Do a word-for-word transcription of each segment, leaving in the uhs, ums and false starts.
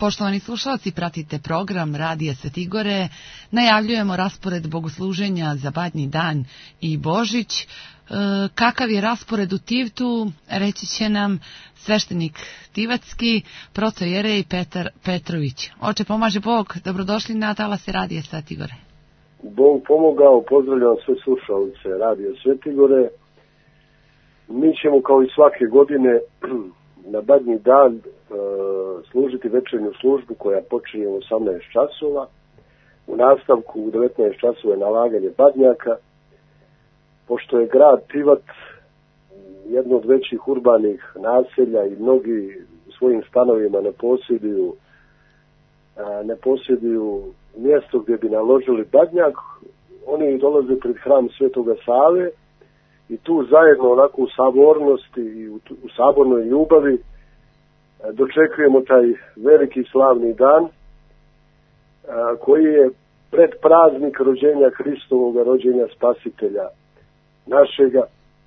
Poštovani slušalci, pratite program Radija Svetigore. Najavljujemo raspored bogosluženja za Badnji dan i Božić. E, kakav je raspored u Tivtu, reći će nam sveštenik Tivatski, protojerej Petar Petrović. Oče, pomaže Bog, dobrodošli na talase Radija Svetigore. Bog pomogao, pozdravljam sve slušalce Radija Svetigore. Mi ćemo kao i svake godine na Badnji dan e, služiti večernju službu koja počinje u osamnaest časova. U nastavku u devetnaest časova je nalaganje badnjaka. Pošto je grad Tivat jedno od većih urbanih naselja i mnogi svojim stanovima ne posjeduju, a, ne posjeduju mjesto gdje bi naložili badnjak, oni dolaze pred hram Svetoga Save i tu zajedno onako u sabornosti i u, u sabornoj ljubavi dočekujemo taj veliki slavni dan a, koji je pred praznik rođenja Hristovoga, rođenja Spasitelja našega.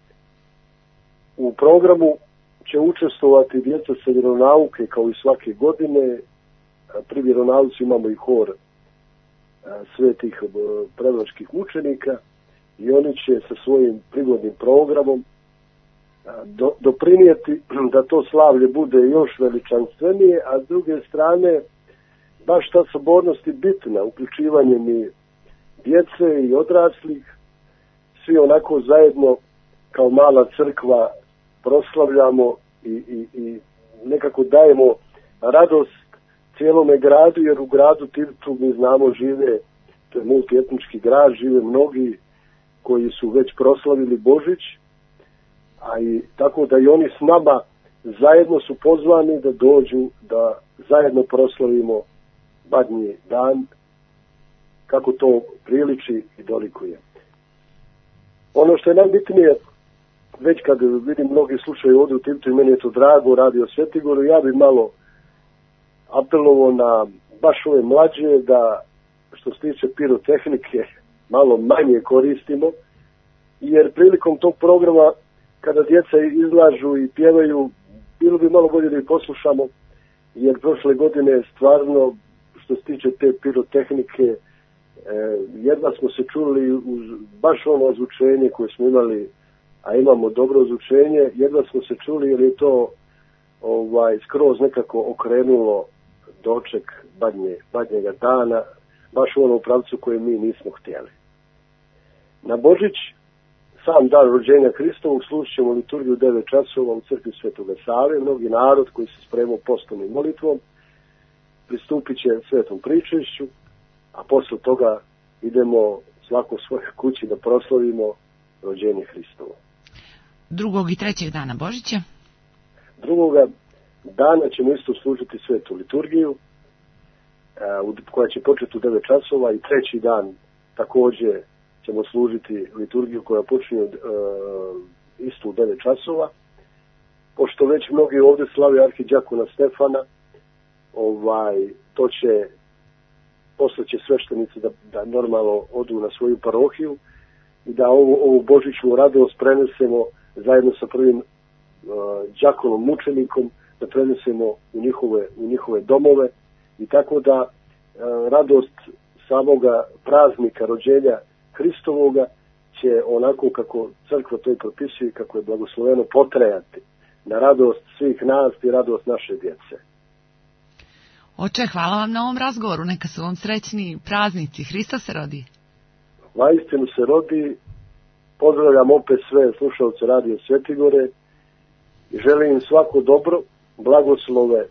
U programu će učestvovati djeca sa vjeronauke kao i svake godine. Pri vjeronauci imamo i hor svetih prevačkih mučenika i oni će sa svojim prigodnim programom do, doprinijeti da to slavlje bude još veličanstvenije, a s druge strane baš ta sabornost je bitna, uključivanjem i djece i odraslih, svi onako zajedno kao mala crkva proslavljamo i, i, i nekako dajemo radost cijelome gradu, jer u gradu Tivtu mi znamo žive, to je multietnički grad, žive mnogi koji su već proslavili Božić, a i tako da i oni s nama zajedno su pozvani da dođu, da zajedno proslavimo Badnji dan, kako to priliči i dolikuje. Ono što je najbitnije, već kad vidim mnogi slušaju ovdje u Tivtu i meni je to drago, Radio Svetigoru, ja bi malo apelovao na baš ove mlađe da što se tiče pirotehnike malo manje koristimo, jer prilikom tog programa kada djeca izlažu i pjevaju, bilo bi malo bolje da ih poslušamo, jer prošle godine stvarno što se tiče te pirotehnike jedva smo se čuli uz baš ono ozvučenje koje smo imali, a imamo dobro ozvučenje, jedva smo se čuli jer je to ovaj, skroz nekako okrenulo doček badnje, badnjega dana, baš u onom pravcu koje mi nismo htjeli. Na Božić, sam dan rođenja Hristovog, slušat ćemo liturgiju devet časova u crkvi Svetoga Save. Mnogi narod koji se spremao postom i molitvom pristupit će svetom pričešću, a posle toga idemo svako u svojoj kući da proslavimo rođenje Hristovo. Drugog i trećeg dana Božića? Drugoga dana ćemo isto služiti svetu liturgiju, koja će početi u devet časova, i treći dan također ćemo služiti liturgiju koja počinje uh, isto u devet časova. Pošto već mnogi ovdje slave arhidjakona Stefana, ovaj, to će posle će sveštenici da, da normalno odu na svoju parohiju i da ovu, ovu božićnu radost prenesemo zajedno sa prvim uh, đakonom mučenikom, da prenesemo u njihove, u njihove domove, i tako da uh, radost samoga praznika rođenja Hristovoga će onako kako crkva to i propisuje, kako je blagosloveno, potrajati na radost svih nas i radost naše djece. Oče, hvala vam na ovom razgovoru, neka su vam srećni praznici, Hristos se rodi. Vaistinu se rodi. Pozdravljam opet sve slušalce Radio Svetigore i želim im svako dobro, blagoslove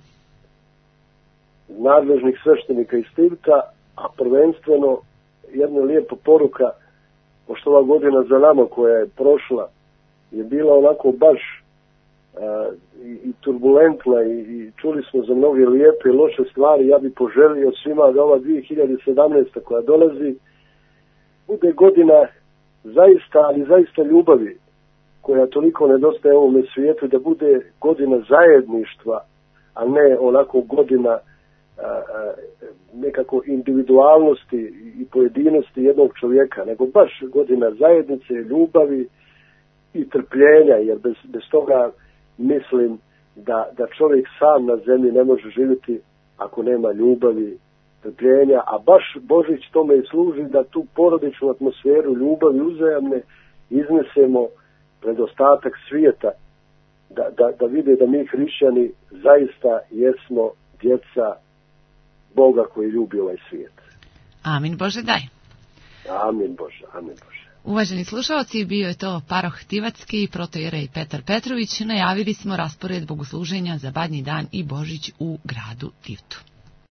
nadležnih sveštenika iz Tivta, a prvenstveno jedna lijepa poruka, pošto ova godina za nama koja je prošla je bila onako baš uh, i, i turbulentna i, i čuli smo za mnoge lijepe i loše stvari. Ja bih poželio svima da ova dvije hiljade sedamnaesta koja dolazi bude godina zaista, ali zaista ljubavi koja toliko nedostaje ovome svijetu, da bude godina zajedništva, a ne onako godina a, a, nekako individualnosti i pojedinosti jednog čovjeka, nego baš godina zajednice, ljubavi i trpljenja, jer bez, bez toga mislim da, da čovjek sam na zemlji ne može živjeti ako nema ljubavi, trpljenja, a baš Božić tome i služi da tu porodičnu atmosferu ljubavi uzajamne iznesemo pred ostatak svijeta, da, da, da vide da mi hrišćani zaista jesmo djeca Boga koji ljubi ovaj svijet. Amin Bože daj. Amin Bože, amin Bože. Uvaženi slušalci, bio je to paroh Tivatski, protoijerej Petar Petrović. Najavili smo raspored bogosluženja za Badnji dan i Božić u gradu Tivtu.